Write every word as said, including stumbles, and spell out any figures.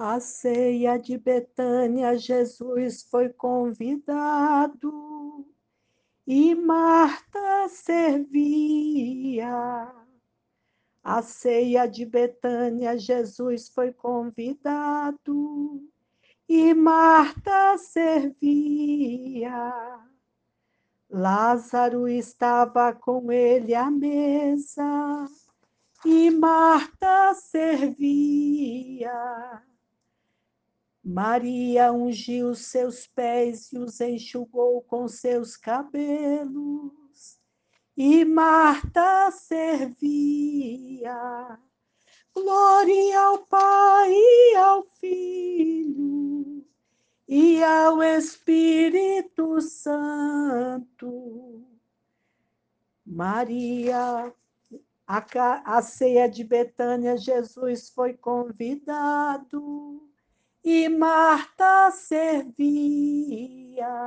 A ceia de Betânia, Jesus foi convidado e Marta servia. A ceia de Betânia, Jesus foi convidado e Marta servia. Lázaro estava com ele à mesa e Marta servia. Maria ungiu seus pés e os enxugou com seus cabelos, e Marta servia. Glória ao Pai e ao Filho e ao Espírito Santo. Maria, a, a ceia de Betânia, Jesus foi convidado e Marta servia.